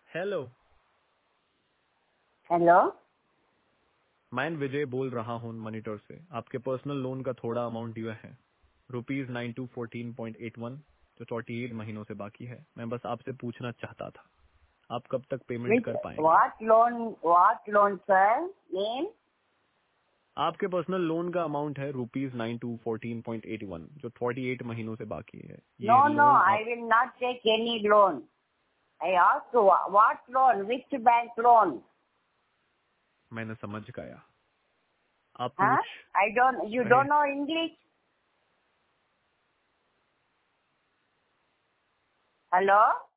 Hello. Hello. मैं विजय बोल रहा हूँ मॉनिटर से। आपके पर्सनल लोन का थोड़ा अमाउंट ड्यू है, ₹9214.81, जो 48 महीनों से बाकी है। मैं बस आपसे पूछना चाहता था, आप कब तक पेमेंट कर पाएंगे? What loan, sir? Name? आपके पर्सनल लोन का अमाउंट है ₹9214.81, जो 48 महीनों से बाकी है। ये No, लोन I आप will not take any loan. I asked what loan, which bank loan? मैंने समझ गया। आप Huh? पूछ You रहे don't know English? Hello?